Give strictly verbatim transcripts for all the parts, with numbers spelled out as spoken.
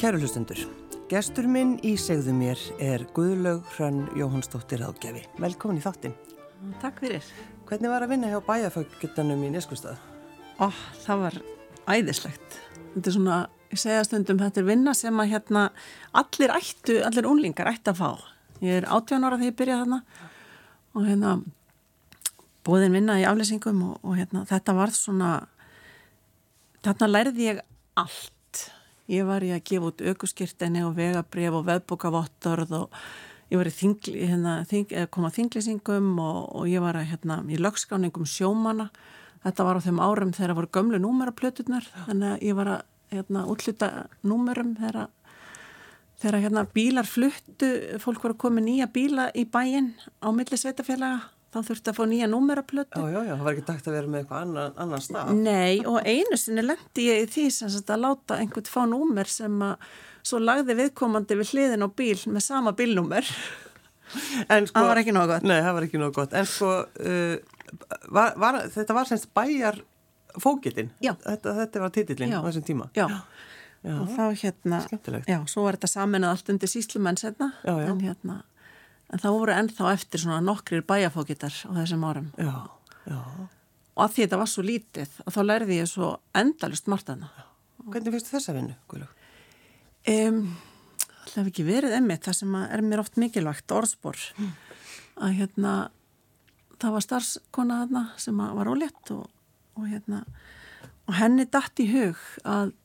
Kæru hlustendur, gestur minn í Segðu mér er Guðlaug Hrönn Jóhannsdóttir ráðgjafi. Velkomin í þáttinn. Takk fyrir. Hvernig var að vinna hjá bæjarfógetanum í Neskaupstað? Ó, það var æðislegt. Þetta er svona, ég segja stundum, þetta er vinna sem að hérna allir ættu, allir unglingar ættu að fá. Ég er átján ára þegar ég byrjaði þarna og hérna boðin vinna í afleysingum og, og hérna þetta var svona, þarna lærði ég allt. Ég var í að gefa út ökuskírteini og vegabréf og veðbókavottorð og ég var í þingli, hérna, þing, kom að þinglýsingum og, og ég var að, hérna, í lögskáningum sjómanna. Þetta var á þeim árum þegar voru gömlu númeraplöturnar, þannig að ég var að hérna, útluta númerum þegar, þegar hérna, bílar fluttu, fólk voru að koma nýja bíla í bæinn á milli sveitafélaga. Þá þurfti að fá nýja númeraplötu. Já, já, já, það var ekki dægt að vera með eitthvað annan, annan stað. Nei, og einu sinni lendi ég í því sem að láta einhvern fá númer sem að svo lagði viðkomandi við hliðin á bíl með sama bílnúmer. En sko, það var ekki nóg gott. Nei, það var ekki nóg gott. En sko, uh, var, var, þetta var semst bæjarfógetinn. Já. Þetta, þetta var titillinn á þessum tíma. Já. Já. Og þá hérna, skemmtilegt. Já, svo var þetta saminað allt undir sýslumenn setna. Já, já. En hérna, en það voru ennþá eftir svona nokkrir bæjarfógetar á þessum árum. Já, já. Og að því þetta var svo lítið, að þá lærði ég svo endalust margt hana. Hvernig fyrstu þessa vinnu, Guðlaug? Um, það hef ekki verið einmitt, það sem er mér oft mikilvægt orðspor. Mm. Að hérna, það var starfskona þarna sem var ólétt og, og hérna, og henni datt í hug að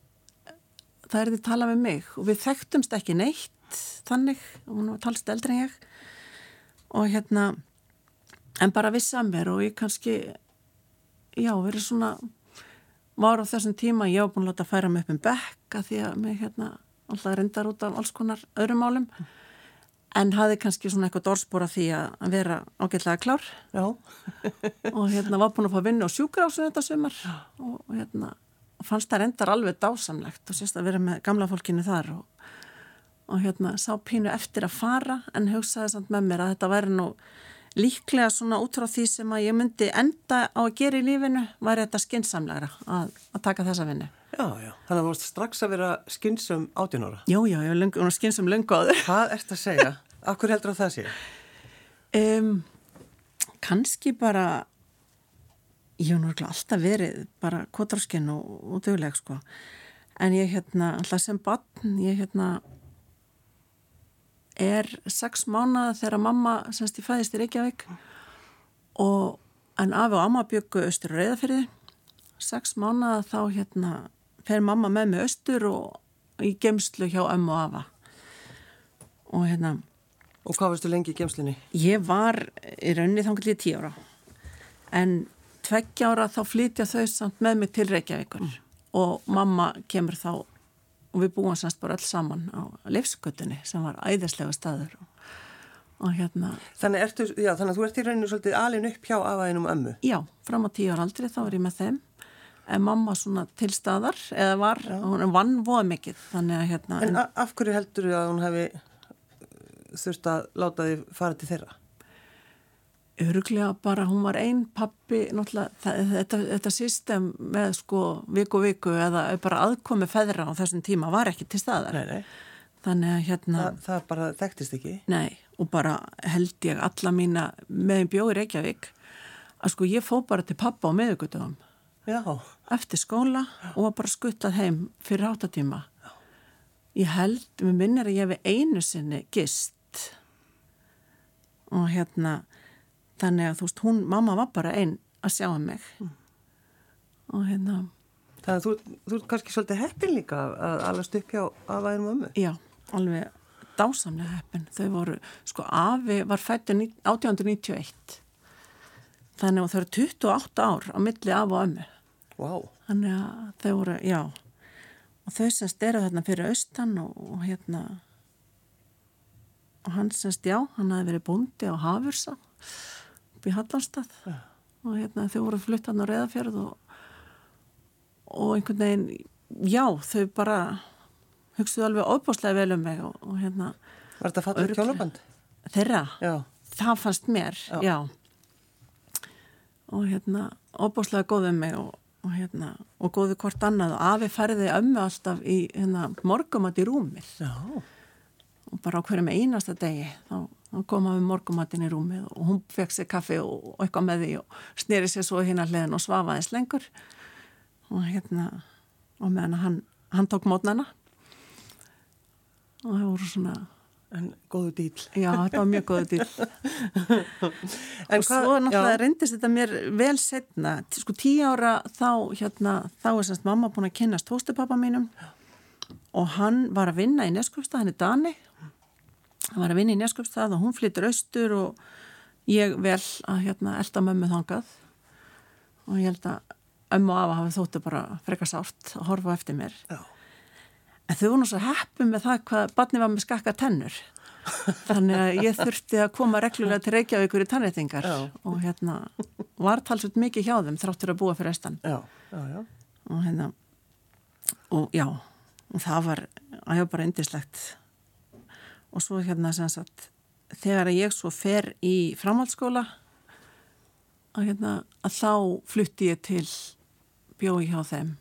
það er því talað við mig og við þekktumst ekki neitt þannig, hún var talst eldri en ég og hérna en bara vissi að mér og ég kannski já, verið svona var á þessum tíma, ég var búin að láta færa mig upp um bekka því að mig hérna alltaf reyndar út af alls konar öðrum málum en hafði kannski svona eitthvað orðspor af því að vera ágætlega klár já. Og hérna var búin að fá vinnu á sjúkrahúsi þetta sumar og, og hérna og fannst það reyndar alveg dásamlegt og sérst að vera með gamla fólkinu þar og og hérna sá pínu eftir að fara en hugsaði samt með mér að þetta væri nú líklega svona út frá því sem að ég myndi enda á að gera í lífinu væri þetta skynsamlegra að, að taka þessa vinnu. Já, já. Þannig að það varst strax að vera skynsum átján ára. Já, já, ég var skynsum löngu áður. Hvað ert að segja? Af hverju heldur það sé? Um, kannski bara ég hef náttúrulega alltaf verið bara kotráskinn og, og dugleg sko. En ég hérna alltaf sem barn, ég hérna er sex mánaða þegar mamma semst ég fæðist í Reykjavík og en afi og amma byggu austur á Reyðarfirði sex mánaða þá hérna fer mamma með mig austur og í geymslu hjá ömmu og afa og hérna Og hvað varstu lengi í geymslunni? Ég var í rauninni þangað í tíu ára en tveggja ára þá flytja þau samt með mig til Reykjavíkur mm. og mamma kemur þá og við búum semst bara öll saman á Leifsgötunni sem var æðislega staður og, og hérna Þannig, ertu, já, þannig að þú ert í rauninu svolítið alin upp hjá afaðinum ömmu? Já, fram á tíu ára aldrei þá var ég með þeim en mamma svona til staðar eða var, já. Hún vann voða mikið þannig að hérna En, en af hverju heldur þú að hún hefði þurft að láta þið fara til þeirra? Öruglega bara, hún var ein pappi, náttúrulega, þetta, þetta system með sko viku viku eða bara aðkomi feðra á þessum tíma var ekki til staðar. Nei, nei. Þannig að hérna... Þa, það bara þekktist ekki? Nei, og bara held ég alla mína meðin bjói Reykjavík að sko ég fó bara til pappa á miðvikudögum. Já. Eftir skóla og var bara skuttað heim fyrir áttatíma. Já. Ég held, mér minnir að ég hef einu sinni gist og hérna... Þannig að þú veist, hún, mamma var bara einn að sjá um mig. Mm. Og hérna... Þannig að þú, þú ert kannski svolítið heppin líka að alast upp hjá afaðinum ömmu? Já, alveg dásamlega heppin. Þau voru, sko, afi var fættur átján hundruð níutíu og eitt. Þannig að þau eru tuttugu og átta ár á milli afa og ömmu. Vá. Wow. Þannig að þau voru, já. Og þau semst eru þarna fyrir austan og, og hérna... Og hann semst, já, hann hafi verið bóndi á Hafursa. Upp í Hallandstað ja. Og hérna þau voru flutt hann á Reyðarfjörð og, og einhvern veginn, já, þau bara hugstuðu alveg óbúslega vel um mig og, og hérna... Var þetta fallið kjólaband? Þeirra? Já. Það fannst mér, já. já. Og hérna, óbúslega góð um mig og, og hérna, og góðu hvort annað og afi færði ömmu alltaf í hérna, morgumat í rúmið. Já. Og bara á hverjum einasta degi þá, þá kom hann við morgumatinn í rúmið og hún fekk sér kaffi og, og eitthvað með því og sneri sér svo hérna hliðin og svafaðis lengur og hérna og meðan hann, hann tók mótnana og það voru svona En góðu dýl. Já, þetta var mjög góðu dýl. En og svo náttúrulega reyndist þetta mér vel setna. Sko tíu ára þá, hérna, þá er semst mamma búin að kynnast fóstupappa mínum og hann var að vinna í Neskaupstað, hann er Dani. Hann var að vinna í Neskaupstað og hún flyttur austur og ég vel að hérna elda mömmu þangað. Og ég held að ömmu og afa hafi þóttu bara frekar sárt að horfa eftir mér. Já. En þau voru nú svo heppum með það hvað barnið var með skakka tennur. Þannig að ég þurfti að koma reglulega til Reykjavíkur í tannréttingar og hérna var talsveit mikið hjá þeim þráttur að búa fyrir austan. Já, já, já. Og hérna, og já, og það var, það var bara yndislegt. Og svo hérna sem sagt, þegar ég svo fer í framhaldsskóla, að hérna, að þá flutti ég til bjói hjá þeim.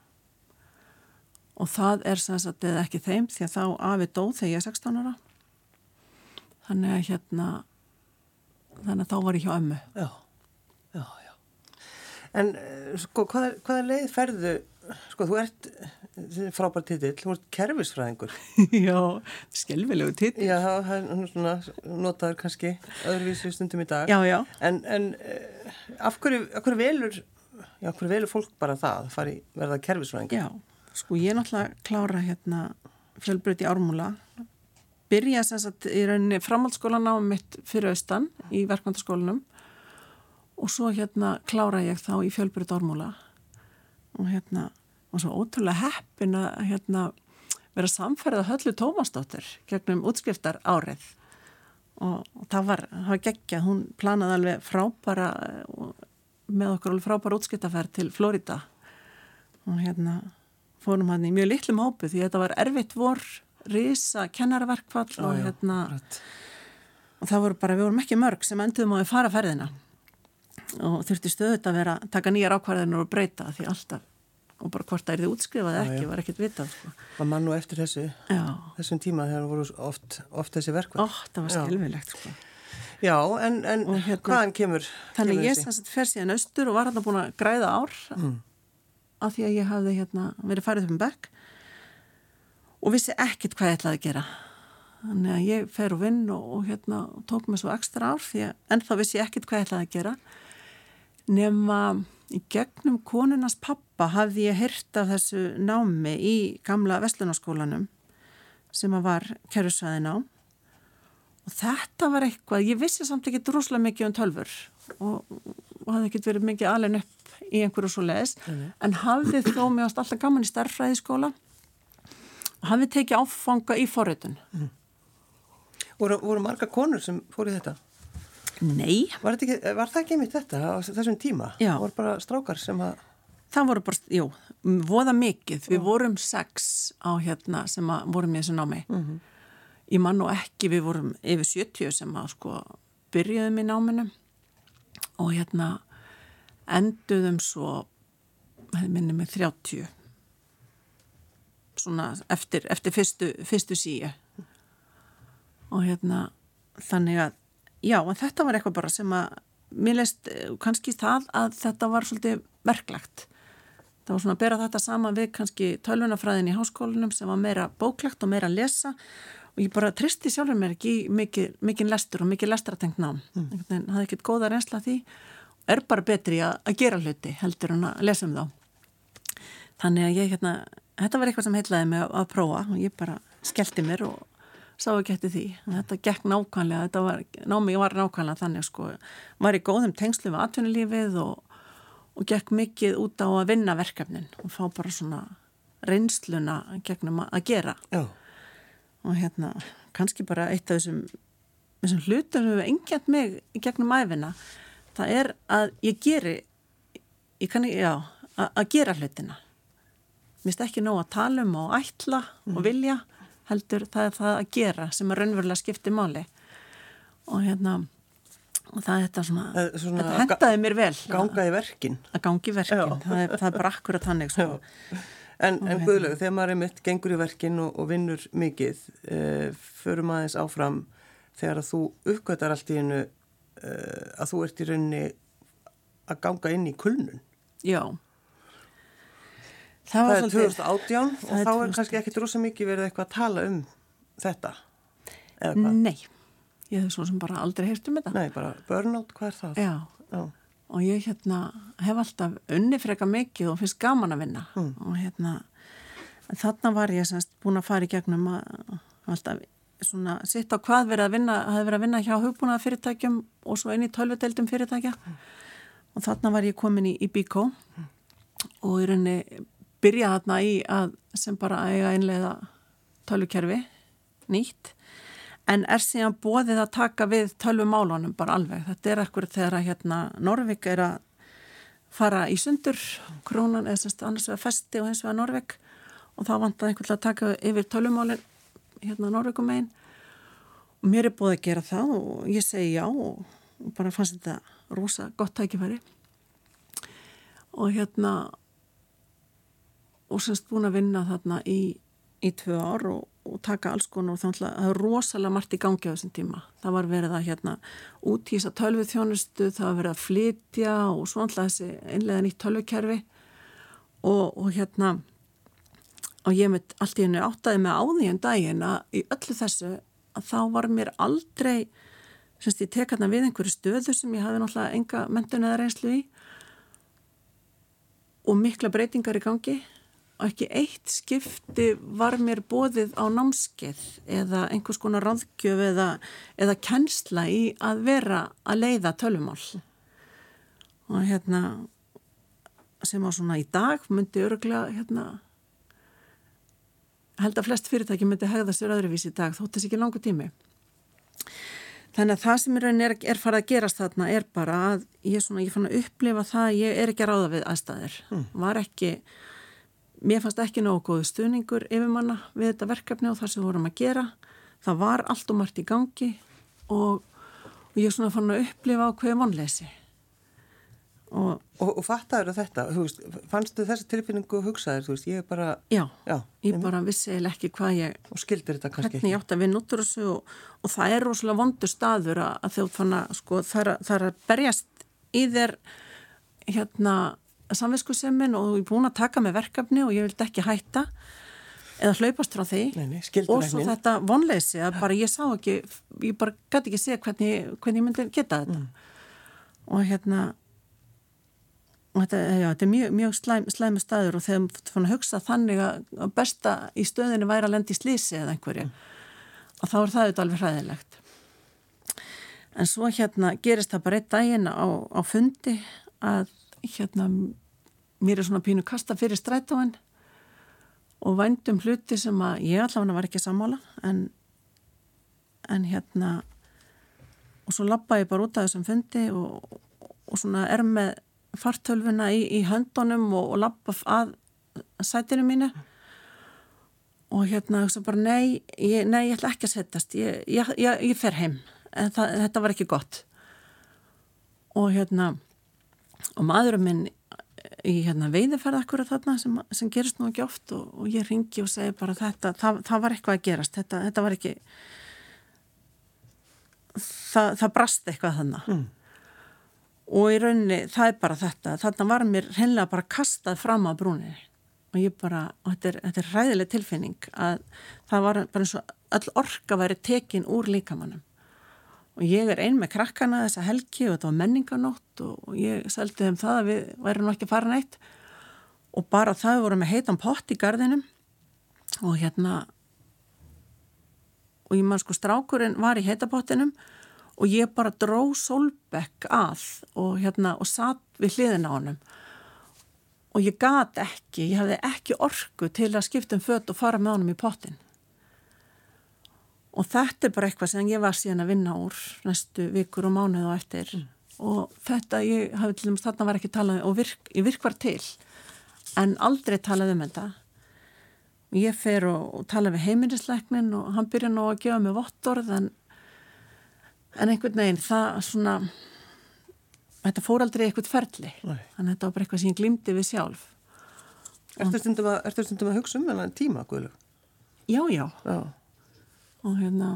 Og það er sem sagt eða ekki þeim því að þá afi dó þegar ég er sextán ára. Þannig að hérna, þannig að þá var ég hjá ömmu. Já, já, já. En sko, hvaða, hvaða leið ferðu, sko, þú ert, frábær titill, þú ert kerfisfræðingur. Já, skelfilegu titill. Já, það er svona, notaður kannski öðruvísi stundum í dag. Já, já. En, en af hverju, af hverju velur, já, af hverju velur fólk bara það, að fara í verða kerfisfræðingur? Já. Sko ég náttúrulega klára hérna fjölbraut í Ármúla, byrja sem sagt í rauninni framhaldsskólan á mitt fyrir austan í verkmenntaskólanum og svo hérna klára ég þá í fjölbraut Ármúla og hérna og svo ótrúlega heppin að hérna vera samferða Höllu Tómasdóttir gegnum útskriftar árið og, og það var, það var geggjað, hún planaði alveg frábæra með okkur alveg frábæra útskriftaferð til Flórída og hérna fórum hann í mjög litlum hópu því þetta var erfitt vor, risa, kennaraverkfall og já, hérna rætt. og það voru bara, við vorum ekki mörg sem enduðum á að fara ferðina og þurfti stöðut að vera, taka nýjar ákvarðinur og breyta því alltaf og bara hvort það er þið útskrifaði ekki, já, já. Var ekkert vitað sko. Var mann nú eftir þessu, já. Þessum tíma þegar voru oft, oft þessi verkfall. Ó, það var skelfilegt sko. Já, en, en hérna, hvaðan kemur? Þannig kemur ég sem sagt fer síðan austur og var hann búin að græða ár mm. af því að ég hafði hérna, verið farið upp um bekk og vissi ekkert hvað ég ætlaði að gera. Þannig að ég fer og vinn og, og hérna, tók mig svo ekstra ár því að ennþá vissi ég ekkert hvað ég ætlaði að gera. Nema í gegnum konunars pappa hafði ég heyrt af þessu námi í gamla Verslunarskólanum sem að var kerfisfræðinám og þetta var eitthvað, ég vissi samt ekki droslega mikið um tölfur og, og hafði ekkert verið mikið alveg upp í einhverju svo leiðis, mm. en hafði þó mér ást alltaf gaman í stærðfræðiskóla og hafði tekið áfanga í forritun. Mm. Voru, voru marga konur sem fóru í þetta? Nei. Var, ekki, var það ekki einmitt þetta á þessum tíma? Já. Voru bara strákar sem að... Það voru bara, jú, voða mikið. Við vorum sex á hérna sem að vorum í þessu námi. Mm-hmm. Ég man nú ekki, við vorum yfir sjötíu sem að sko byrjuðum í náminu og hérna enduðum svo, minni með þrjátíu, svona eftir, eftir fyrstu, fyrstu síu. Og hérna, þannig að, já, en þetta var eitthvað bara sem að, mér leist kannski það að þetta var svolítið verklagt. Það var svona að bera þetta saman við kannski tölvunafræðin í háskólanum sem var meira bóklagt og meira að lesa og ég bara tristi sjálfur mér ekki mikið, mikið lestur og mikið lestratengt nám. Mm. Það hafði ekkert góða reynsla því er bara betri að, að gera hluti heldur en að lesa um þá. Þannig að ég hérna, þetta var eitthvað sem heitlaði mig að, að prófa og ég bara skellti mér og sá ekki eftir því. Þetta gekk nákvæmlega, þetta var, námið var nákvæmlega þannig sko, var í góðum tengslu við atvinnulífið og, og gekk mikið út á að vinna verkefnin og fá bara svona reynsluna gegnum að, að gera. Já. Og hérna, kannski bara eitt af þessum, þessum hlutum sem hefur engjant mig í gegnum æfina, það er að ég geri, ég kann ekki, já, að, að gera hlutina. Mér finnst ekki nóg að tala um og ætla mm. og vilja, heldur það er það að gera sem er raunverulega skipti máli. Og hérna, og það er þetta svona, Það er svona þetta hendaði mér vel Ganga í verkin. Að gangi í verkin, það er, það er bara akkurat þannig sko. En, en Guðlaug, þegar maður er mitt gengur í verkin og, og vinnur mikið, uh, förum aðeins áfram þegar að þú uppgötar allt í hennu uh, að þú ert í rauninni að ganga inn í kulnun. Já. Það, það er svolítið, tvö þúsund og átján og þá er tvö þúsund kannski ekkit rosa mikið verið eitthvað að tala um þetta, eða hvað? Nei, ég hef svo sem bara aldrei heyrt um þetta. Nei, bara burnout, hvað er það? Já, Já. Og ég hérna hef alltaf unni freka mikið og finnst gaman að vinna mm. og hérna þarna var ég semst búin að fara í gegnum að alltaf svona sitt á hvað verið að vinna, hafði verið að vinna hjá hugbúnaða fyrirtækjum og svo inn í tölvudeildum fyrirtækja mm. og þarna var ég komin í, í Bíkó mm. og í rauninni byrja þarna í að sem bara eiga einlega tölvukerfi nýtt en er síðan boðið að taka við tölvumálunum bara alveg. Þetta er ekkur þegar að hérna Norvik er að fara í sundur, krónan eða semst annars vegar festi og hins vegar Norvik og þá vantaði einhvern að taka yfir tölvumálin hérna Norvikum megin og mér er búið að gera það og ég segi já og, og bara fannst þetta rosa gott tækifæri og hérna og semst búin að vinna þarna í, í tvö ár og og taka alls konar og þannig að það er rosalega margt í gangi á þessum tíma. Það var verið að hérna útýsa tölvuþjónustu, það var verið að flytja og svo alltaf þessi einlega nýtt tölvukerfi og, og hérna og ég mitt allt í hennu áttaði mig á því en daginn að í öllu þessu að þá var mér aldrei semst ég tek hérna við einhverju stöðu sem ég hafði náttúrulega enga menntun eða reynslu í og mikla breytingar í gangi og ekki eitt skipti var mér boðið á námskeið eða einhvers konar ráðgjöf eða, eða kennsla í að vera að leiða tölvumál. Og hérna, sem á svona í dag myndi öruglega, hérna, held að flest fyrirtæki myndi hegða sér öðruvís í dag, þótt þess ekki langur tími. Þannig að það sem í rauninni er, er farið að gerast þarna er bara að ég, svona, ég fann að upplifa það að ég er ekki að ráða við aðstæður. Mm. Var ekki... Mér fannst ekki nógu góðu stuðningur yfirmanna við þetta verkefni og það sem við vorum að gera. Það var allt og margt í gangi og, og ég svona fann að upplifa á hverju vonleysi. Og, og, og fattaður þetta, þú veist, fannstu þessi tilfinningu og hugsaðir, þú veist, ég er bara... Já, já ég bara vissi eða ekki hvað ég... Og skildir þetta kannski ekki. Hvernig ég átti að vinna út úr þessu og, og það er rosalega vondur staður að, að þjótt fann að, sko, það er, það er að berjast í þér, hérna... samviskusemmin og ég er búin að taka með verkefni og ég vildi ekki hætta eða hlaupast frá því nei, nei, og svo þetta vonleysi að bara ég sá ekki, ég bara gæti ekki sé hvernig, hvernig ég myndi geta þetta mm. og hérna og þetta, já, þetta er mjög, mjög slæm, slæmi staður og þegar þú fann að hugsa þannig að besta í stöðinu væri að lenda í slísi eða einhverju mm. og þá er það auðvitað alveg hræðilegt en svo hérna gerist það bara einn daginn á, á fundi að hérna, mér er svona pínu kasta fyrir strætóin og vændum hluti sem að ég allavega var ekki sammála en, en hérna og svo labba ég bara út af þessum fundi og, og svona er með fartölvuna í, í höndunum og, og labba að sætinu mínu og hérna þess að bara nei, ég, nei, ég ætla ekki að setjast ég, ég, ég, ég fer heim en það, þetta var ekki gott og hérna og maðurinn minn í hérna veiðiferð akkurat þarna sem, sem gerist nú ekki oft og, og ég ringi og segi bara þetta, það, það var eitthvað að gerast, þetta, þetta var ekki, það, það brast eitthvað þarna mm. og í rauninni það er bara þetta, þarna var mér hreinlega bara kastað fram á brúninni og ég bara, og þetta er, þetta er hræðileg tilfinning að það var bara eins og öll orka væri tekin úr líkamannum. Og ég er ein með krakkana þessa helgi og þetta var menninganótt og ég seldi þeim það að við værum ekki að fara neitt og bara það við vorum með heitan pott í garðinum og hérna og ég man sko strákurinn var í heitapottinum og ég bara dró Solbekk að og hérna og satt við hliðina á honum og ég gat ekki, ég hafði ekki orku til að skipta um föt og fara með honum í pottin. Og þetta er bara eitthvað sem ég var síðan að vinna úr næstu vikur og mánuð og eftir. Mm. Og þetta, ég hafi til dæmis þarna var ekki talað um, og virk, ég virk var til, en aldrei talað um þetta. Ég fer og, og tala við heimilislæknin og hann byrja nú að gefa mig vottorð, en en einhvern veginn það svona þetta fór aldrei eitthvað ferli Nei. þannig að þetta var bara eitthvað sem ég glímdi við sjálf. Ertu stundum að, ertu stundum að hugsa um þennan tíma, Guðlaug? Já, já. Já. Og hérna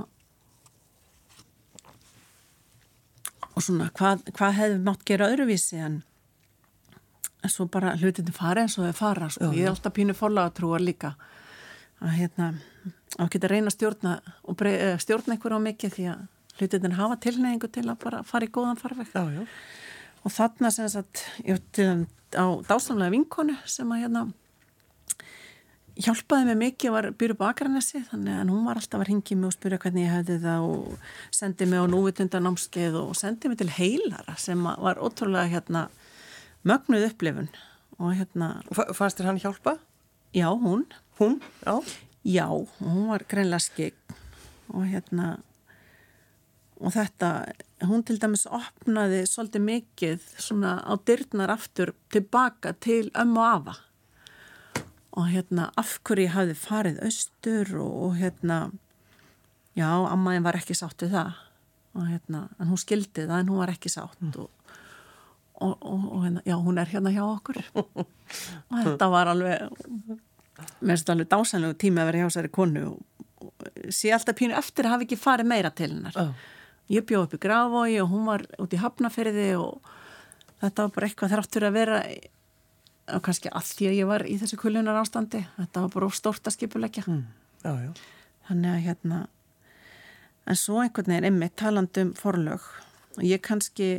og svona hvað, hvað hefði mátt gera öðruvísi en, en svo bara hlutinni fara eins og þau fara sko. Ég er alltaf pínu forlagatrúar líka að hérna að geta reyna að stjórna og brey, stjórna einhver á mikið því að hlutinni hafa tilneyingu til að bara fara í góðan farveg. Já, já. Og þarna sem sagt ég var á dásamlega vinkonu sem að hérna hjálpaði mig mikið, var býr upp á Akranesi þannig að hún var alltaf að hringja mig og spyrja hvernig ég hefði það og sendi mig á núvitundanámskeið og sendi mig til heilara sem var ótrúlega hérna mögnuð upplifun og hérna Fannst þér hann hjálpa? Já, hún. Hún? Já. Já, hún var greinlega skygg og hérna og þetta, hún til dæmis opnaði svolítið mikið svona á dyrnar aftur tilbaka til ömmu og afa og hérna af hverju ég hafði farið austur og, og hérna já, ammaðin var ekki sátt við það og hérna, en hún skildi það en hún var ekki sátt mm. og, og, og, og hérna, já, hún er hérna hjá okkur og þetta var alveg mér finnst alveg dásanlegu tími að vera hjá þessari konu og, og sé alltaf pínu eftir að hafa ekki farið meira til hennar oh. Ég bjó upp í Grafarvogi og hún var út í Hafnarfirði og þetta var bara eitthvað þráttur að vera og kannski að því að ég var í þessu kullunar ástandi þetta var bara stórt að skipuleggja mm. já, já. Þannig að hérna en svo einhvern veginn einmitt talandi um forlög og ég kannski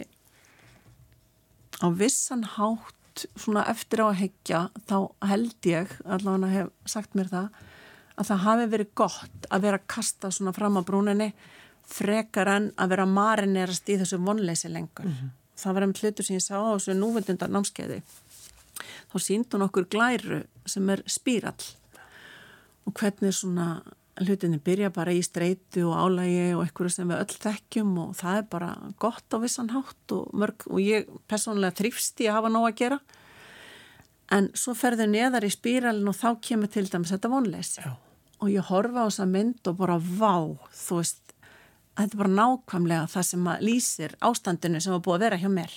á vissan hátt svona eftir á að hyggja þá held ég, allavega hef sagt mér það að það hafi verið gott að vera að kasta svona fram á brúninni frekar en að vera marinerast í þessu vonleysi lengur. Mm-hmm. Það var einmitt hlutur sem ég sá á þessu núvitundar námskeiði. Þá sýndi hún okkur glæru sem er spírall og hvernig svona hlutinni byrja bara í streitu og álægi og eitthvað sem við öll þekkjum og það er bara gott á vissan hátt og mörg og ég persónulega þrífst í að hafa nóg að gera en svo ferðu neðar í spíralin og þá kemur til dæmis þetta vonleysi Já. Og ég horfa á þessa mynd og bara vá, þú veist þetta er bara nákvæmlega það sem að lýsir ástandinu sem var búið að vera hjá mér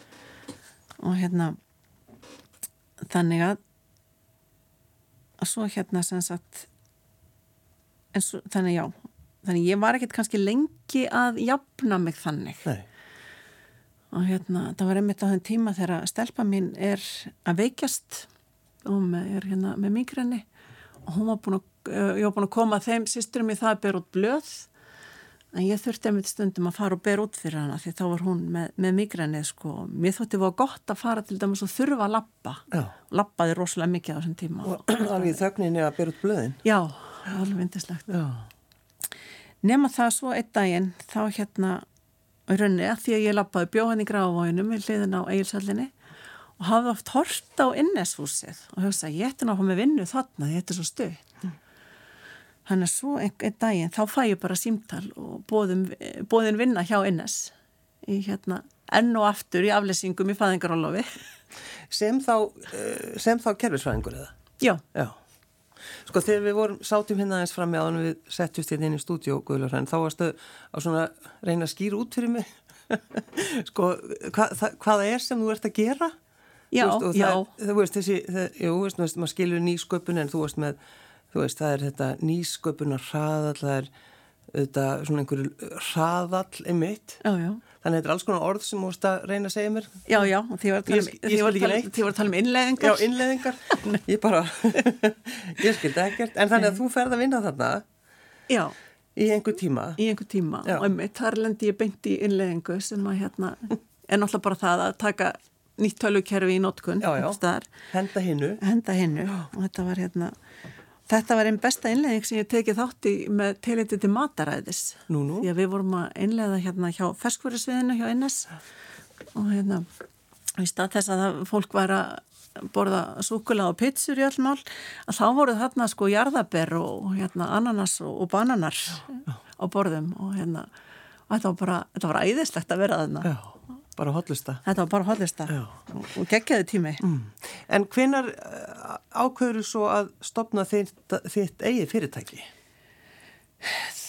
og hérna þannig að að svo hérna sem sagt en svo, þannig já þannig ég var ekkert kannski lengi að jafna mig þannig Nei. Og hérna það var einmitt á þenn tíma þegar stelpa mín er að veikjast og með, er hérna með migræni og hún var búin að ég var búin að koma þeim systurum í það að bera út blöð en ég þurfti einmitt stundum að fara og bera út fyrir hana því þá var hún með, með migrænið sko. Mér þótti var gott að fara til dæmis og þurfa að labba. Já. Labbaði rosalega mikið á þessum tíma. Og alveg í þögninni að bera út blöðin? Já, alveg vindislegt. Já. Nema það svo einn daginn þá hérna í rauninni að því að ég labbaði bjóðan í Grafarvoginum við hliðin á Egilshöllinni og hafði oft hort á Inneshúsið og hugsa ég ætti náttúrulega með vinnu þarna því þetta er svo stutt. Mm. Þannig að svo einn daginn, þá fæ ég bara símtal og boðum, boðin vinna hjá Innes í hérna enn og aftur í aflesingum í fæðingarólofi. Sem þá, sem þá kerfisfræðingur eða? Já. Já. Sko þegar við vorum, sátum hérna aðeins fram með áðan við settjumst hérna inn í stúdíó Guðlaug, þá varstu á svona reyna að skýra út fyrir mig. Sko hva, það, hvaða er sem þú ert að gera? Já, þú veist, já. Það, þú veist þessi, það, jú, veist, maður skilur nýsköpun en þú veist með Þú veist, það er þetta nýsköpunar hraðall, það er þetta svona einhverju hraðall einmitt. Já, já. Þannig að þetta er alls konar orð sem þú veist að reyna að segja mér. Já, já, og því var að tala um, því var tala, því var að tala um innleiðingar. Já, innleiðingar. Ég bara, ég skildi ekkert. En þannig að þú ferð að vinna þarna. Já. Í einhver tíma. Í einhver tíma. Já. Og einmitt, þar lendi ég beint í innleiðingu sem að hérna, er náttúrulega bara það að taka nýtt tölvukerfi í notkun. Já, já. Henda hinnu. Henda hinnu. Og þetta var hérna... Þetta var einn besta innleiðing sem ég tekið þátt í með tiliti til mataræðis. Nú, nú. Því að við vorum að innleiða hérna hjá ferskvörusviðinu hjá Innes og hérna í stað þess að það, fólk var að borða súkkulaði og pizzur í öll mál að þá voru þarna sko jarðaber og hérna ananas og, og bananar Já. Á borðum og hérna og þetta var bara, þetta var æðislegt að vera þarna. Já. Bara hollista. Þetta var bara hollista og, og geggjaði tími. Mm. En hvenær ákveður svo að stofna þitt, þitt eigið fyrirtæki?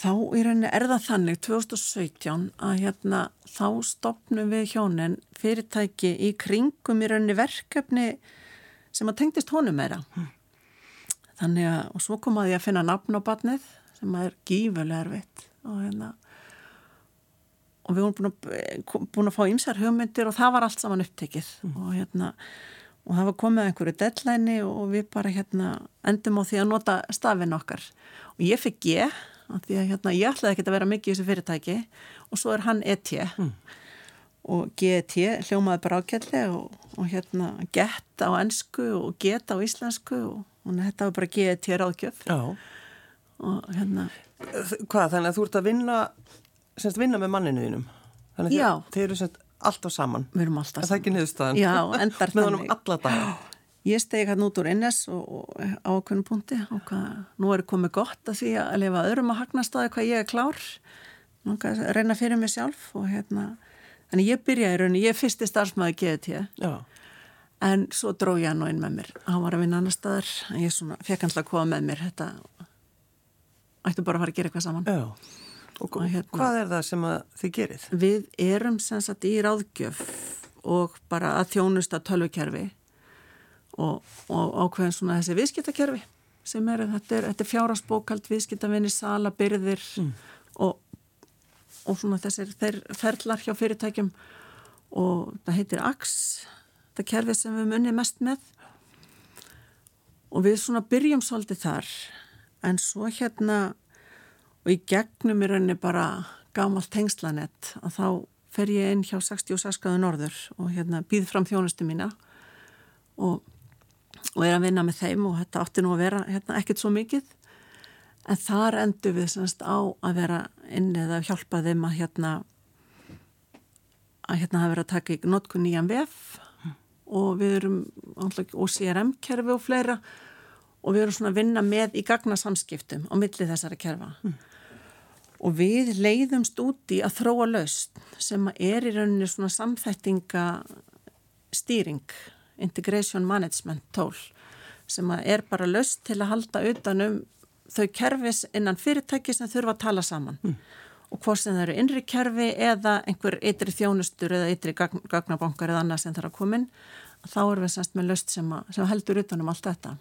þá í rauninni er það þannig tvö þúsund og sautján að hérna þá stofnum við hjónin fyrirtæki í kringum í rauninni verkefni sem að tengdist honum meira. Mm. Þannig að, og svo kom að ég að finna nafn á barnið sem er gífurlega erfitt og hérna og við vorum búin að, búin að fá ýmsar hugmyndir og það var allt saman upptekið mm. og hérna og það var komið að einhverju deadline og við bara hérna endum á því að nota stafinn okkar og ég fikk ég að því að hérna ég ætlaði ekki að vera mikið í þessu fyrirtæki og svo er hann E T mm. og G E T hljómaði bara ágætlega og, og hérna get á ensku og get á íslensku og, og þetta var bara G E T ráðgjöf. Já. Og hérna hvað, þannig að þú ert að vinna semst vinna með manninu þínum þannig að þeir eru semst alltaf saman við erum alltaf saman það er ekki niðurstaðan já, endar með honum alla daga ég stegi hann út úr Innes og, og á okkur punkti og hvað, nú er komið gott að því að lifa öðrum að hagnast á því hvað ég er klár nú að reyna fyrir mig sjálf og hérna þannig ég byrjaði í rauninni, ég er fyrsti starfsmaður G E T já. En svo dró ég hann inn með mér hann var að vinna annar staðar en ég svona, fekk hann til að koma með mér þetta ættu bara að fara að gera eitthvað saman já. Og, og hérna, hvað er það sem að þið gerið? Við erum sem sagt í ráðgjöf og bara að þjónusta tölvukerfi og, og ákveðin svona þessi viðskiptakerfi sem eru, þetta er, þetta er fjárhagsbókhald, viðskiptavinni, sala, byrðir mm. og, og svona þessir þeir ferlar hjá fyrirtækjum og það heitir A X, þetta kerfi sem við munni mest með og við svona byrjum svolítið þar en svo hérna og í gegnum í rauninni bara gamalt tengslanett að þá fer ég inn hjá sextíu og sex gráður norður og hérna býð fram þjónustu mína og, og er að vinna með þeim og þetta átti nú að vera hérna ekkert svo mikið en þar endur við semst á að vera inn eða hjálpa þeim að hérna að hérna hafa verið að taka í notkun nýjan vef og við erum og C R M-kerfi og fleira og við erum svona að vinna með í gagnasamskiptum á milli þessara kerfa mm. og við leiðumst út í að þróa lausn sem er í rauninni svona samþættinga stýring, integration management tool sem er bara lausn til að halda utanum þau kerfis innan fyrirtæki sem þurfa að tala saman mm. og hvort sem það eru innri kerfi eða einhver ytri þjónustur eða ytri gagn, gagnabankar eða annað sem þarf að koma inn þá erum við semst með lausn sem, að, sem heldur utanum allt þetta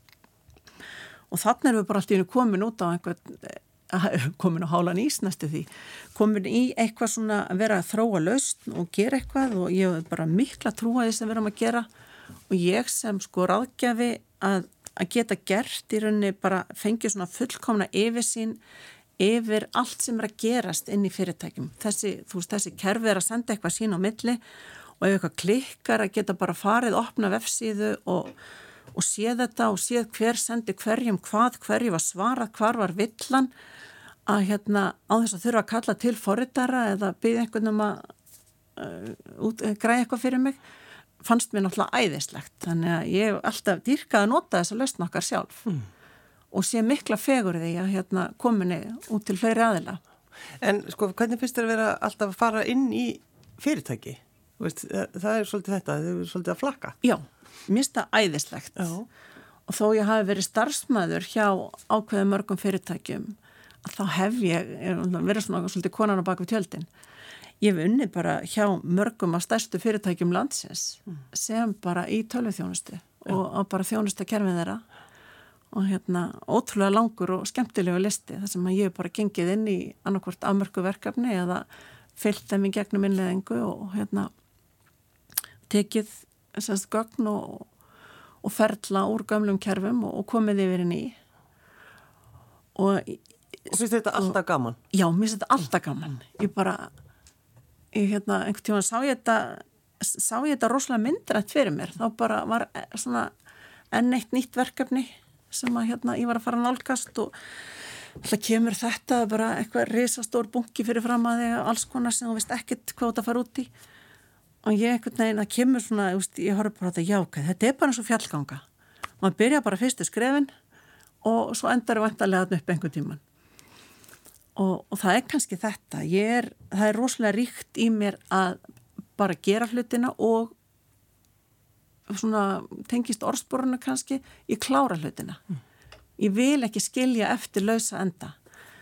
og þannig erum við bara alltaf komin út á einhvern komin á hálan ís næstu því komin í eitthvað svona að vera að þróa lausn og gera eitthvað og ég hef bara mikla trúa því sem við erum að gera og ég sem sko ráðgjafi að, að geta gert í rauninni bara fengið svona fullkomna yfirsýn yfir allt sem er að gerast inn í fyrirtækjum þessi, þú veist, þessi kerfi er að senda eitthvað sín á milli og ef eitthvað klikkar að geta bara farið, opna vefsíðu og og séð þetta og séð hver sendi hverjum hvað, hverju var svarað, hvar var villan að hérna á þess að þurfa að kalla til forritara eða byggja einhvern um að uh, út, græja eitthvað fyrir mig fannst mér náttúrulega æðislegt þannig að ég hef alltaf dýrkað að nota þess að lausna okkar sjálf mm. og sé mikla fegur því að hérna kominni út til fleiri aðila. En sko hvernig finnst þér að vera alltaf að fara inn í fyrirtæki? Veist, það er svolítið þetta, þau eru svolítið að flakka. Já. Mér finnst það æðislegt Já. Og þó ég hafi verið starfsmæður hjá ákveðum mörgum fyrirtækjum að þá hef ég verið svona svolítið konan á bak við tjöldin ég hef unnið bara hjá mörgum af stærstu fyrirtækjum landsins mm. sem bara í tölvuþjónustu og á bara þjónusta kerfið þeirra og hérna ótrúlega langur og skemmtilegu listi þar sem að ég hef bara gengið inn í annarkvort afmörku verkefni eða fyllt þeim í gegnum innleiðingu og hérna tekið semst gögn og, og ferla úr gömlum kerfum og, og komið yfir inn í og og finnst þetta alltaf gaman? Já, mér finnst þetta alltaf gaman ég bara ég hérna, einhvern tíma sá ég þetta sá ég þetta rosalega myndrætt fyrir mér þá bara var svona enn eitt nýtt verkefni sem að hérna ég var að fara að nálgast og alltaf kemur þetta bara eitthvað risastór bunki fyrir fram að þig alls konar sem þú veist ekkert hvað þetta fara út í og ég einhvern veginn, það kemur svona, ég, ég horf bara á þetta jákað, þetta er bara eins og fjallganga. Man byrja bara fyrstu skrefin og svo endar það vantarlega upp einhvern tíman. Og, og það er kannski þetta, ég er, það er rosalega ríkt í mér að bara gera hlutina og svona tengist orðsporuna kannski, ég klára hlutina. Mm. Ég vil ekki skilja eftir lausa enda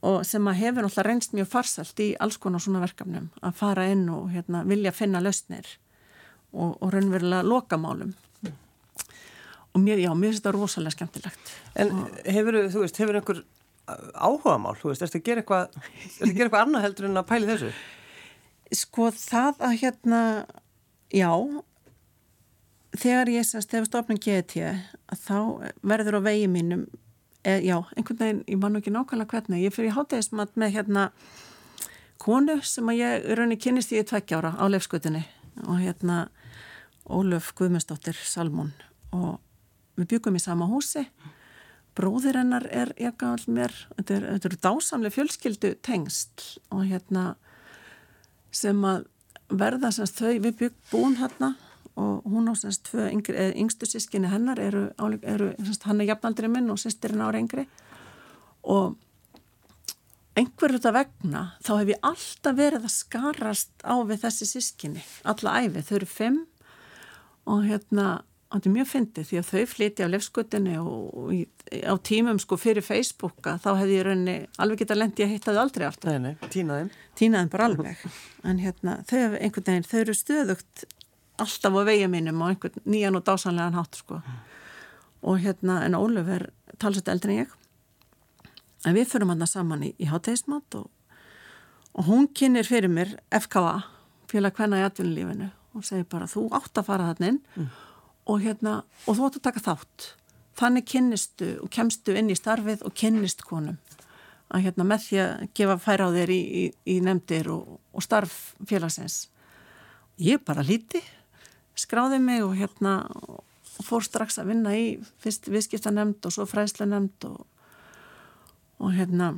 og sem að hefur náttúrulega reynst mjög farsælt í alls konar svona verkefnum að fara inn og hérna, vilja finna lausnir og, og raunverulega lokamálum mm. og mér, já, mér finnst þetta rosalega skemmtilegt. En hefur, þú veist, hefur einhver áhugamál, þú veist, ertu að gera eitthvað ertu að gera eitthvað annað heldur en að pæli þessu? Sko það að hérna já þegar ég semst hefur stofnun G E T að þá verður á vegi mínum e, já, einhvern veginn, ég man ekki nákvæmlega hvernig, ég fyrir í hádegismat með hérna konu sem að ég raunni kynnist í tveggja ára á Leifsgötunni og hérna Ólöf Guðmundsdóttir Salmón og við byggum í sama húsi bróðir hennar er ég gaf mér, þetta er, þetta eru dásamlega fjölskyldu tengsl og hérna sem að verða semst þau, við bygg, búum hérna og hún á semst tvö yngri, yngstu sískinni hennar eru, eru semst, hann er jafnaldri minn og systirinn ára yngri og einhverju þetta vegna þá hef ég alltaf verið að skarast á við þessi sískinni, alla æfi, þau eru fimm og hérna þetta er mjög fyndið því að þau flytja á Leifsgötunni og, og í, á tímum sko fyrir Facebooka þá hefði ég rauninni alveg geta lent í að hitta þau aldrei aftur. Nei, nei, tínaðum. Tínaðum bara alveg. En hérna þau hefur einhvern veginn, þau eru stöðugt alltaf á vegið mínum á einhvern nýjan og dásanlegan hátt sko. Og hérna en Ólöf er talsett eldri en ég. En við förum hann saman í, í hátegismat og, og hún kynnir fyrir mér F K A, félag kvenna í atvinnulífinu og segir bara þú átt að fara þarna inn mm. Og, hérna, og þú átt að taka þátt. Þannig kynnistu og kemstu inn í starfið og kynnist konum. Að hérna, með því að gefa færa á þér í, í, í nefndir og, og starf félagsins. Ég bara líti, skráði mig og, hérna, og fór strax að vinna í fyrst viðskiptanemnd og svo fræðslunemnd og, og, hérna,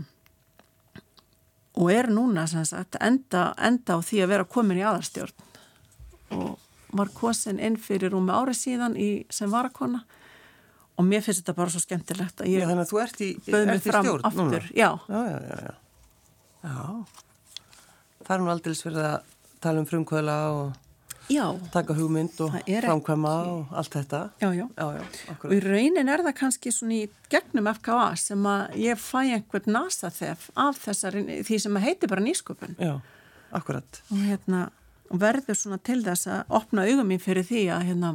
og er núna sem sagt, enda, enda á því að vera komin í aðalstjórn. Og var kosin inn fyrir rúmi ári síðan í, sem varakona og mér finnst þetta bara svo skemmtilegt að ég já, þannig að þú ert í, bauð mig fram stjórn aftur. Já. Já, já, já, já. Já. Það er nú aldils fyrir að tala um frumkvöðla og já. Taka hugmynd og framkvæma ekki... og allt þetta. Já, já. já, já og í raunin er það kannski svona í gegnum F K A sem að ég fæ einhvern nasaþef af þessari, því sem heitir bara nýsköpun. Já, akkurat. Og hérna og verður svona til þess að opna augum mín fyrir því að hérna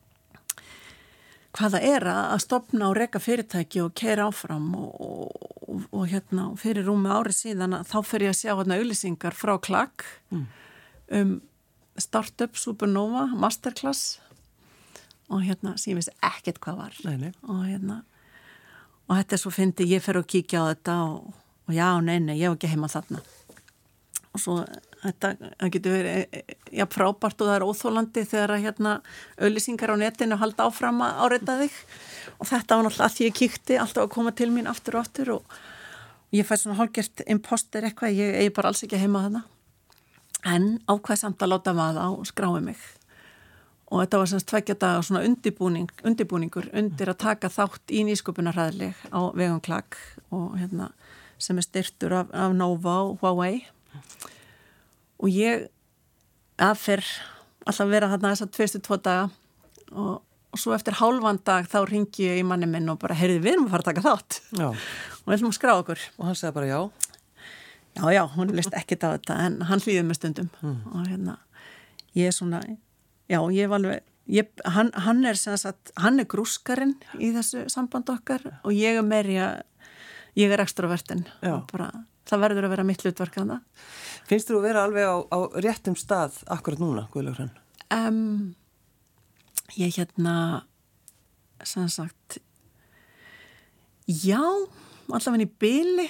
hvað það er að stofna og reka fyrirtæki og keyra áfram og, og, og hérna fyrir rúmi ári síðan að þá fer ég að sjá hérna auglýsingar frá Klakk mm. um startup Supernova Masterclass og hérna sem ég vissi ekkert hvað var nei, nei. og hérna og þetta er svo fyndi, ég fer að kíkja á þetta og, og já, nei, nei, ég hef ekki heima þarna og svo þetta það getur verið já, frábært og það er óþólandi þegar að hérna auglýsingar á netinu halda áfram að áreita þig og þetta var náttúrulega að því ég kíkti alltaf að koma til mín aftur og aftur og ég fæ svona hálfgert imposter eitthvað, ég eigi bara alls ekki heima þarna en ákvað samt að láta maða og skrái mig og þetta var semst tveggja daga svona undirbúning, undirbúningur undir að taka þátt í nýsköpunarhræðileg á vegum Klakk og hérna sem er styrtur af, af Nova og Huawei og ég aðferð alltaf vera þarna þess að tveistu tvo daga og, og svo eftir hálfan dag þá ringi ég í manni minn og bara heyrði við erum að fara að taka þátt já. og við ætlum að skrá okkur og hann segði bara já já já, hún list ekkert á þetta en hann hlýði með stundum mm. og hérna ég er svona já, ég var alveg ég, hann, hann er sem sagt, hann er grúskarinn í þessu samband okkar og ég er meiri að ég er extrovertin og bara það verður að vera mitt hlutverk að það. Finnst þú að vera alveg á, á réttum stað akkurat núna, Guðlaug Hrönn? Um, ég hérna, sem sagt, já, allavega í bili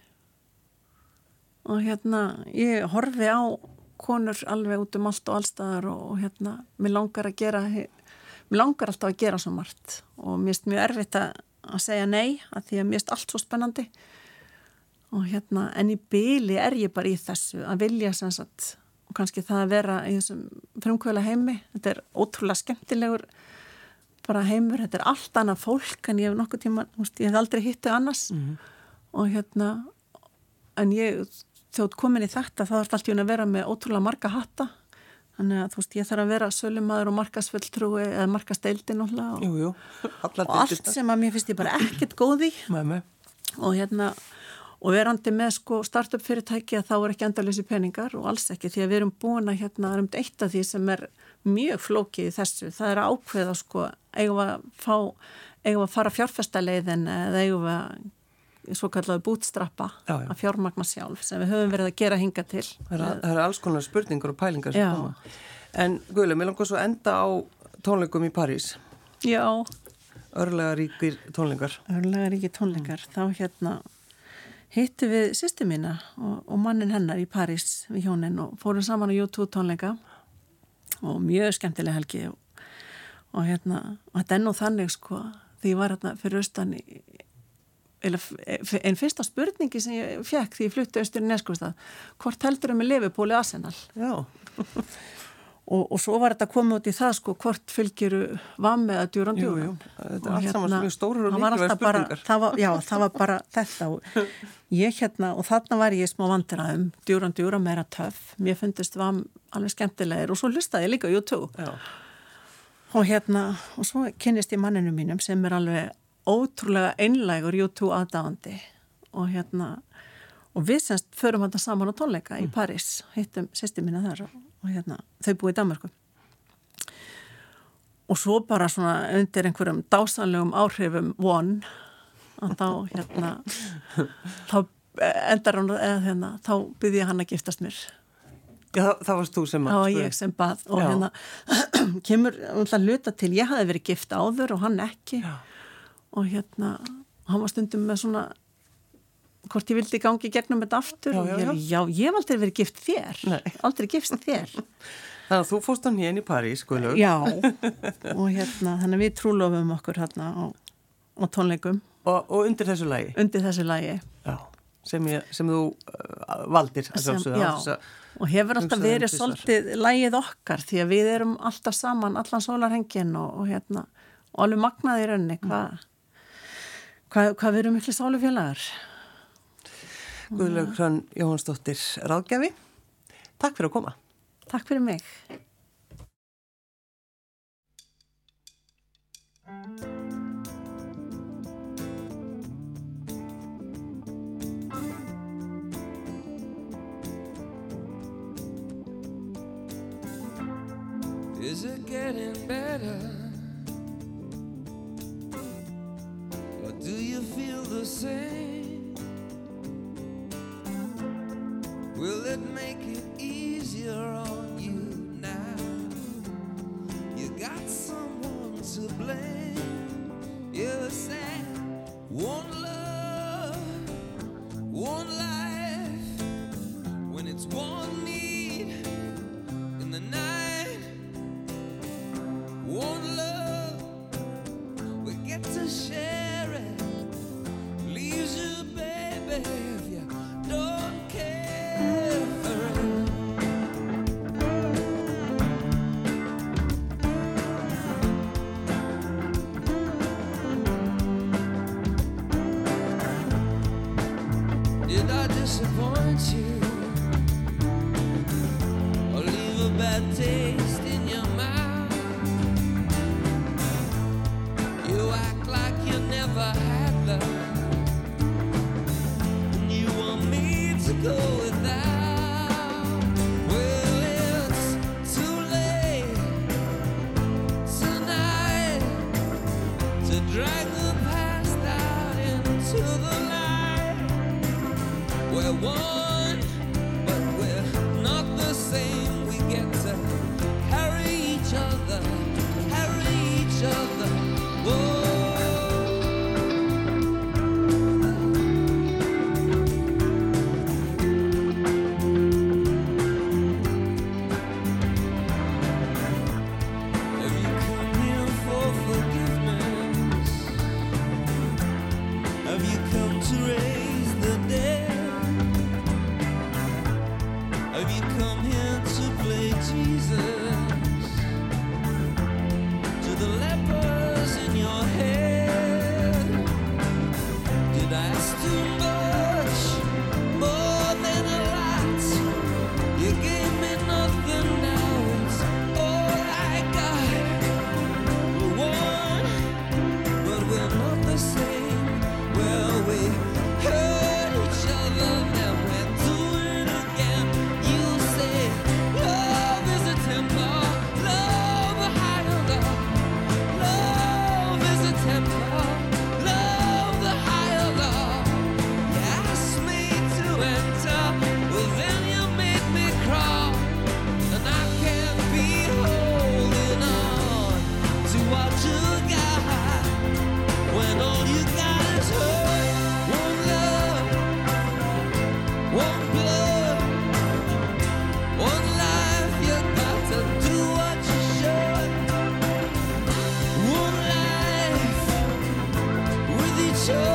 og hérna, ég horfi á konur alveg út um allt og allstaðar og, og hérna, mér langar að gera, mér langar alltaf að gera svo margt og mér finnst mjög erfitt að, að segja nei, að því að mér finnst allt svo spennandi. Og hérna, en í bili er ég bara í þessu að vilja sem sagt, og kannski það að vera í þessum frumkvöla heimi, þetta er ótrúlega skemmtilegur bara heimur, þetta er allt annað fólk en ég hef nokkuð tíma, ég hef aldrei hittu annars mm-hmm. og hérna, en ég, þegar komin í þetta þá er þetta alltaf að vera með ótrúlega marga hatta, þannig að þú veist, ég þarf að vera sölumaður og markasfulltrúi eða markasteildin og, jú, jú. og allt sem að mér finnst ég bara ekkert góð í Mæmi. og hérna og verandi með sko startup fyrirtæki að þá er ekki endalösi peningar og alls ekki því að við erum búin að hérna um eitt af því sem er mjög flókið í þessu, það er að ákveða sko eigum að fá, eigum að fara fjárfestaleiðin eða eigum að svo kallaðu bútstrappa já, já. að fjármagna sjálf sem við höfum verið að gera hinga til. Það er, það er alls konar spurningar og pælingar sem já. Koma. En Guðlaug, mér langar svo enda á tónleikum í París. Já. Örlagaríkir tónleikar. Örlagaríkir tónleikar. Mm. Þá hérna hittu við systur mína og, og mannin hennar í París við hjónin og fórum saman á U tvö tónleika og mjög skemmtileg helgi og, og hérna, og þetta er nú þannig sko því ég var hérna fyrir austan í en fyrsta spurningi sem ég fekk því ég flutti austur í Neskustad, hvort heldur um með Liverpool í Arsenal? Já. og, og svo var þetta komið út í það sko, hvort fylgiru vamm eða djúran djúran. Jú, jú, þetta er allt saman mjög stórar og mikilvæg spurningar. Það var, já, það var bara þetta og ég hérna, og þarna var ég smá vandræðum, djúran djúran meira töff, mér fundist vamm alveg skemmtilegir og svo hlustaði ég líka U tvö. Já. Og hérna, og svo kynnist ég manninu mínum sem er alveg ótrúlega einlægur U tvö aðdáandi og hérna og við semst förum hann saman á tónleika í París, hittum systir mína þar og, og hérna, þau búið í Danmörku og svo bara svona undir einhverjum dásanlegum áhrifum von og þá hérna þá endar hann eða hérna, þá byrði ég hann að giftast mér. Já, það, það varst þú sem að Já, ég sem bað og já. Hérna kemur alltaf luta til, ég hafði verið gift áður og hann ekki Já. Og hérna, hann var stundum með svona, hvort ég vildi gangi gegnum þetta aftur. Já, já, já. Ég, já, ég hef aldrei verið gift þér. Nei. Aldrei gifst þér. Þannig að þú fórst hann hérna í París, Guðlaug. Já, og hérna, þannig að við trúlofum okkur hérna á, á tónleikum. Og, og undir þessu lagi? Undir þessu lagi. Já, sem, ég, sem þú uh, valdir. Sem, já, já. Og hefur alltaf verið svolítið lagið okkar, því að við erum alltaf saman, allan sólarhengin og, og hérna, og alveg magnaði í rauninni, hvað... Hvað, hvað við erum miklu sálufélagar? Guðlaug Hrönn Jóhannsdóttir, ráðgjafi. Takk fyrir að koma. Takk fyrir mig. Is it getting better? Do you feel the same? Will it make it easier on you now? You got someone to blame. You said one love, one life. When it's one need in the night, one love, we get to share. If you don't care for it. Did I disappoint you or leave a bad taste in your mouth? You act like you never had love. Go without. Well, it's too late tonight to drag the past out into the light. We're one, but we're not the same. We get to carry each other, carry each other. Whoa. Well, we hurt each other. show.